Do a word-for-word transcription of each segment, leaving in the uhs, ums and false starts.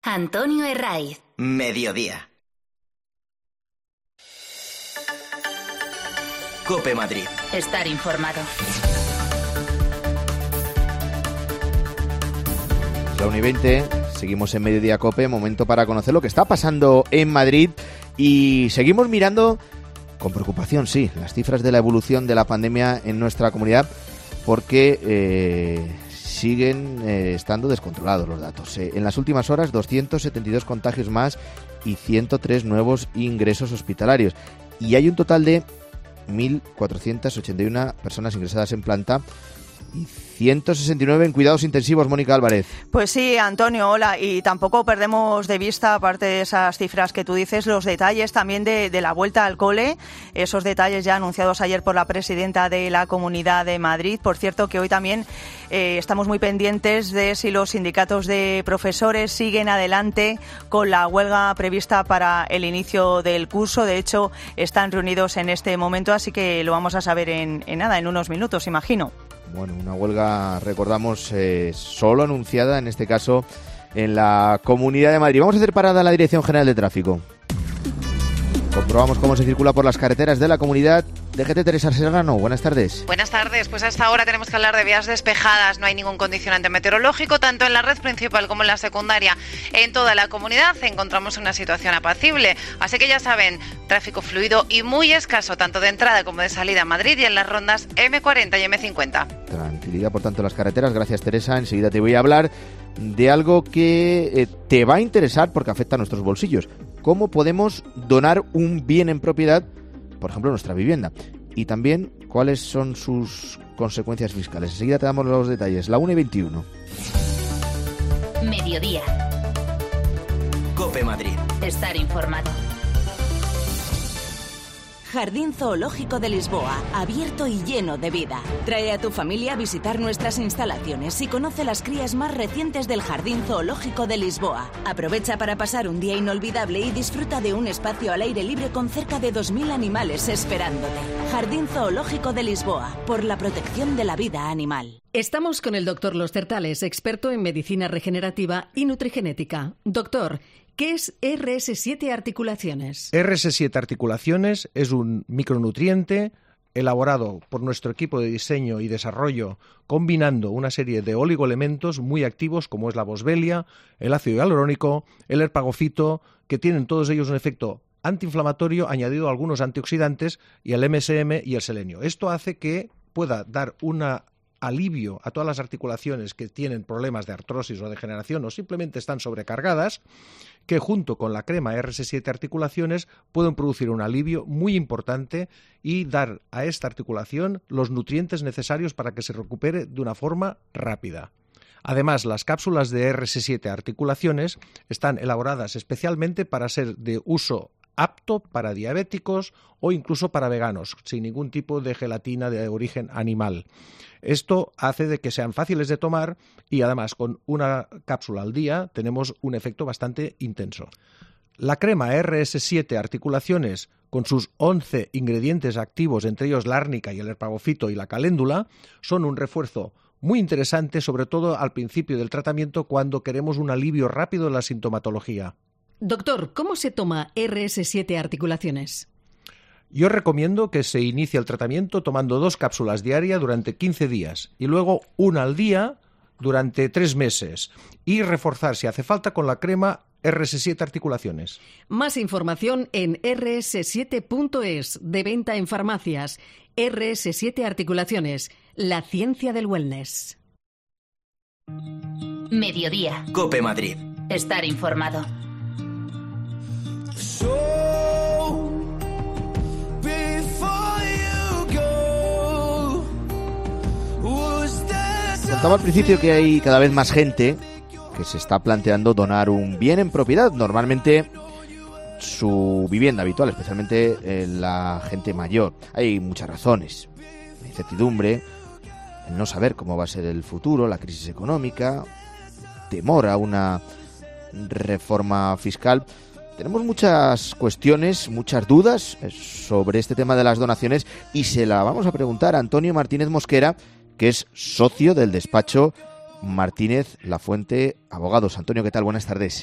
Antonio Herraiz. Mediodía. COPE Madrid. Estar informado. La una y veinte, seguimos en Mediodía COPE, momento para conocer lo que está pasando en Madrid y seguimos mirando con preocupación, sí, las cifras de la evolución de la pandemia en nuestra comunidad porque eh, siguen eh, estando descontrolados los datos. Eh, en las últimas horas, doscientos setenta y dos contagios más y ciento tres nuevos ingresos hospitalarios. Y hay un total de mil cuatrocientas ochenta y una personas ingresadas en planta y ciento sesenta y nueve en cuidados intensivos. Mónica Álvarez. Pues sí, Antonio, hola. Y tampoco perdemos de vista, aparte de esas cifras que tú dices, los detalles también de, de la vuelta al cole. Esos detalles ya anunciados ayer por la presidenta de la Comunidad de Madrid. Por cierto, que hoy también eh, estamos muy pendientes de si los sindicatos de profesores siguen adelante con la huelga prevista para el inicio del curso. De hecho, están reunidos en este momento, así que lo vamos a saber en, en nada, en unos minutos, imagino. Bueno, una huelga, recordamos, eh, solo anunciada, en este caso, en la Comunidad de Madrid. Vamos a hacer parada en la Dirección General de Tráfico. Comprobamos cómo se circula por las carreteras de la comunidad. D G T, Teresa Serrano, buenas tardes. Buenas tardes, pues hasta ahora tenemos que hablar de vías despejadas. No hay ningún condicionante meteorológico, tanto en la red principal como en la secundaria. En toda la comunidad encontramos una situación apacible. Así que ya saben, tráfico fluido y muy escaso, tanto de entrada como de salida a Madrid y en las rondas eme cuarenta y eme cincuenta. Tranquilidad, por tanto, en las carreteras. Gracias, Teresa. Enseguida te voy a hablar de algo que eh, te va a interesar porque afecta a nuestros bolsillos. ¿Cómo podemos donar un bien en propiedad, por ejemplo, nuestra vivienda? Y también, ¿cuáles son sus consecuencias fiscales? Enseguida te damos los detalles. La una y veintiuno. Mediodía. COPE Madrid. Estar informado. Jardín Zoológico de Lisboa, abierto y lleno de vida. Trae a tu familia a visitar nuestras instalaciones y conoce las crías más recientes del Jardín Zoológico de Lisboa. Aprovecha para pasar un día inolvidable y disfruta de un espacio al aire libre con cerca de dos mil animales esperándote. Jardín Zoológico de Lisboa, por la protección de la vida animal. Estamos con el doctor Los Certales, experto en medicina regenerativa y nutrigenética. Doctor, ¿qué es erre ese siete articulaciones? erre ese siete articulaciones es un micronutriente elaborado por nuestro equipo de diseño y desarrollo combinando una serie de oligoelementos muy activos como es la boswellia, el ácido hialurónico, el erpagofito, que tienen todos ellos un efecto antiinflamatorio añadido a algunos antioxidantes y el eme ese eme y el selenio. Esto hace que pueda dar una alivio a todas las articulaciones que tienen problemas de artrosis o degeneración o simplemente están sobrecargadas, que junto con la crema erre ese siete articulaciones pueden producir un alivio muy importante y dar a esta articulación los nutrientes necesarios para que se recupere de una forma rápida. Además, las cápsulas de erre ese siete articulaciones están elaboradas especialmente para ser de uso apto para diabéticos o incluso para veganos, sin ningún tipo de gelatina de origen animal. Esto hace de que sean fáciles de tomar y además con una cápsula al día tenemos un efecto bastante intenso. La crema erre ese siete articulaciones, con sus once ingredientes activos, entre ellos la árnica y el erpagofito y la caléndula, son un refuerzo muy interesante, sobre todo al principio del tratamiento cuando queremos un alivio rápido de la sintomatología. Doctor, ¿cómo se toma erre ese siete articulaciones? Yo recomiendo que se inicie el tratamiento tomando dos cápsulas diarias durante quince días y luego una al día durante tres meses y reforzar si hace falta con la crema erre ese siete articulaciones. Más información en erre ese siete punto es, de venta en farmacias. erre ese siete articulaciones, la ciencia del wellness. Mediodía. COPE Madrid. Estar informado. Contaba al principio que hay cada vez más gente que se está planteando donar un bien en propiedad, normalmente su vivienda habitual, especialmente eh, la gente mayor. Hay muchas razones: la incertidumbre, el no saber cómo va a ser el futuro, la crisis económica, temor a una reforma fiscal. Tenemos muchas cuestiones, muchas dudas sobre este tema de las donaciones y se la vamos a preguntar a Antonio Martínez Mosquera, que es socio del despacho Martínez Lafuente Abogados. Antonio, ¿qué tal? Buenas tardes.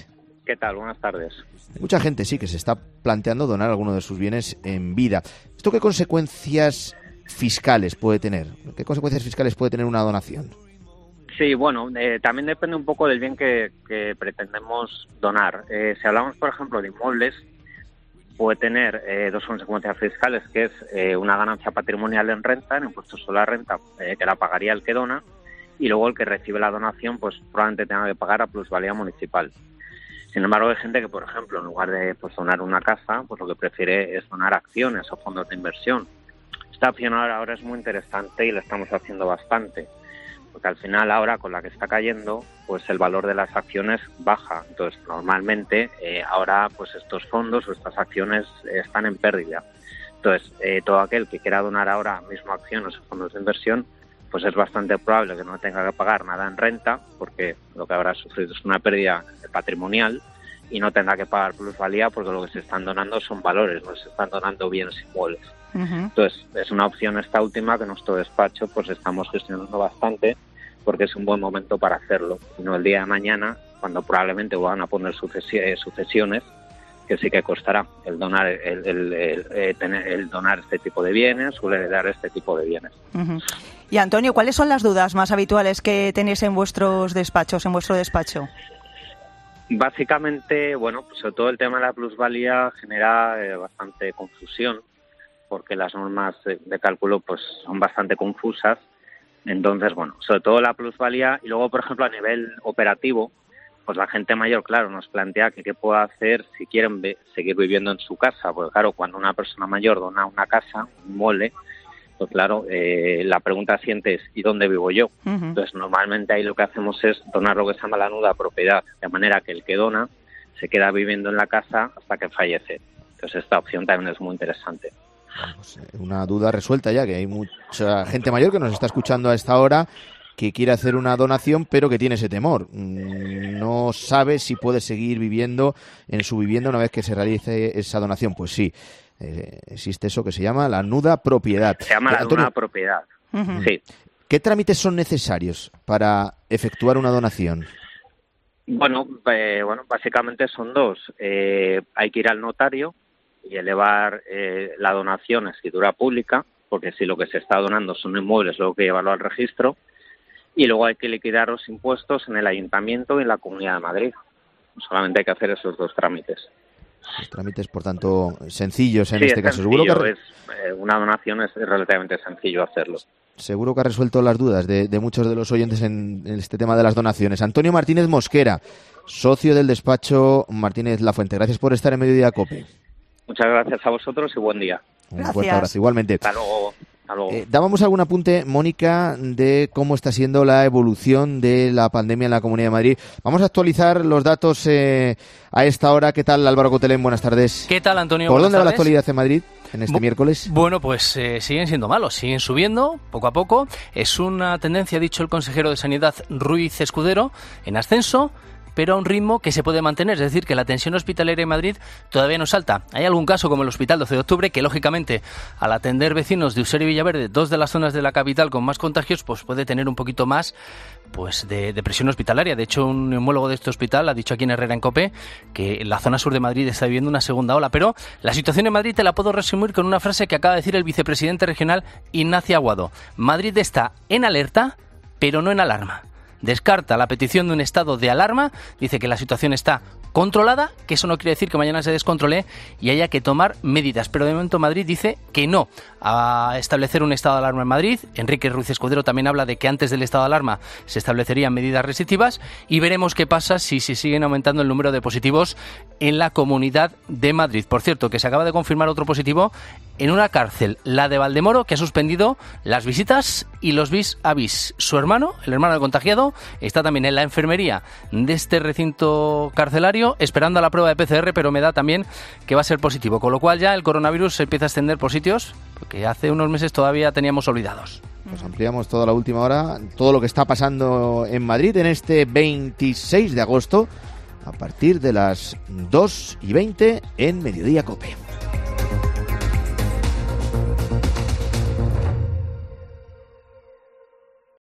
¿Qué tal? Buenas tardes. Hay mucha gente, sí, que se está planteando donar alguno de sus bienes en vida. ¿Esto qué consecuencias fiscales puede tener? ¿Qué consecuencias fiscales puede tener una donación? Sí, bueno, eh, también depende un poco del bien que, que pretendemos donar. Eh, si hablamos, por ejemplo, de inmuebles, puede tener eh, dos consecuencias fiscales, que es eh, una ganancia patrimonial en renta, en impuestos sobre la renta, eh, que la pagaría el que dona, y luego el que recibe la donación, pues probablemente tenga que pagar a plusvalía municipal. Sin embargo, hay gente que, por ejemplo, en lugar de pues, donar una casa, pues lo que prefiere es donar acciones o fondos de inversión. Esta opción ahora, ahora es muy interesante y la estamos haciendo bastante, porque al final ahora con la que está cayendo, pues el valor de las acciones baja. Entonces, normalmente eh, ahora pues estos fondos o estas acciones eh, están en pérdida. Entonces, eh, todo aquel que quiera donar ahora mismo acciones o fondos de inversión, pues es bastante probable que no tenga que pagar nada en renta, porque lo que habrá sufrido es una pérdida patrimonial, y no tenga que pagar plusvalía, porque lo que se están donando son valores, no se están donando bienes inmuebles. Uh-huh. Entonces, es una opción esta última que nuestro despacho pues estamos gestionando bastante, porque es un buen momento para hacerlo, y no el día de mañana, cuando probablemente van a poner sucesi- sucesiones, que sí que costará el donar el, el, el, el, tener, el donar este tipo de bienes o heredar este tipo de bienes. Uh-huh. Y Antonio, ¿cuáles son las dudas más habituales que tenéis en vuestros despachos, en vuestro despacho? Básicamente, bueno, pues sobre todo el tema de la plusvalía genera eh, bastante confusión, porque las normas de, de cálculo pues son bastante confusas. Entonces, bueno, sobre todo la plusvalía, y luego, por ejemplo, a nivel operativo, pues la gente mayor, claro, nos plantea que qué puede hacer si quieren ve- seguir viviendo en su casa, porque claro, cuando una persona mayor dona una casa, un inmueble, pues claro, eh, la pregunta siguiente es ¿y dónde vivo yo? Uh-huh. Entonces, normalmente ahí lo que hacemos es donar lo que se llama la nuda propiedad, de manera que el que dona se queda viviendo en la casa hasta que fallece. Entonces, esta opción también es muy interesante. Pues una duda resuelta ya, que hay mucha gente mayor que nos está escuchando a esta hora que quiere hacer una donación, pero que tiene ese temor. No sabe si puede seguir viviendo en su vivienda una vez que se realice esa donación. Pues sí. Eh, existe eso que se llama la nuda propiedad. Se llama eh, la Antonio, nuda propiedad. Uh-huh. Sí. ¿Qué trámites son necesarios para efectuar una donación? Bueno, eh, bueno, básicamente son dos. Eh, hay que ir al notario y elevar eh, la donación a escritura pública, porque si lo que se está donando son inmuebles, luego hay que llevarlo al registro. Y luego hay que liquidar los impuestos en el Ayuntamiento y en la Comunidad de Madrid. Solamente hay que hacer esos dos trámites. Los trámites, por tanto, sencillos en sí, este es caso. Sencillo, Seguro que es, eh, una donación es relativamente sencillo hacerlo. Seguro que ha resuelto las dudas de, de muchos de los oyentes en, en este tema de las donaciones. Antonio Martínez Mosquera, socio del despacho Martínez Lafuente. Gracias por estar en Mediodía COPE. Muchas gracias a vosotros y buen día. Un gracias. Fuerte abrazo. Igualmente. Hasta luego. Eh, dábamos algún apunte, Mónica, de cómo está siendo la evolución de la pandemia en la Comunidad de Madrid. Vamos a actualizar los datos eh, a esta hora. ¿Qué tal, Álvaro Cotelén? Buenas tardes. ¿Qué tal, Antonio? ¿Por Buenas dónde va la tardes. actualidad en Madrid en este Bu- miércoles? Bueno, pues eh, siguen siendo malos, siguen subiendo poco a poco. Es una tendencia, ha dicho el consejero de Sanidad Ruiz Escudero, en ascenso, pero a un ritmo que se puede mantener, es decir, que la tensión hospitalaria en Madrid todavía no es alta. Hay algún caso, como el Hospital doce de octubre, que lógicamente, al atender vecinos de Usera y Villaverde, dos de las zonas de la capital con más contagios, pues puede tener un poquito más pues de, de presión hospitalaria. De hecho, un neumólogo de este hospital ha dicho aquí en Herrera en COPE que la zona sur de Madrid está viviendo una segunda ola. Pero la situación en Madrid te la puedo resumir con una frase que acaba de decir el vicepresidente regional Ignacio Aguado. Madrid está en alerta, pero no en alarma. Descarta la petición de un estado de alarma, dice que la situación está controlada, que eso no quiere decir que mañana se descontrole y haya que tomar medidas. Pero de momento Madrid dice que no a establecer un estado de alarma en Madrid. Enrique Ruiz Escudero también habla de que antes del estado de alarma se establecerían medidas restrictivas y veremos qué pasa si se siguen aumentando el número de positivos en la Comunidad de Madrid. Por cierto, que se acaba de confirmar otro positivo en una cárcel, la de Valdemoro, que ha suspendido las visitas y los vis a vis. Su hermano, el hermano del contagiado, está también en la enfermería de este recinto carcelario esperando a la prueba de P C R, pero me da también que va a ser positivo, con lo cual ya el coronavirus se empieza a extender por sitios que hace unos meses todavía teníamos olvidados. Pues ampliamos toda la última hora, todo lo que está pasando en Madrid en este veintiséis de agosto, a partir de las dos y veinte en Mediodía COPE.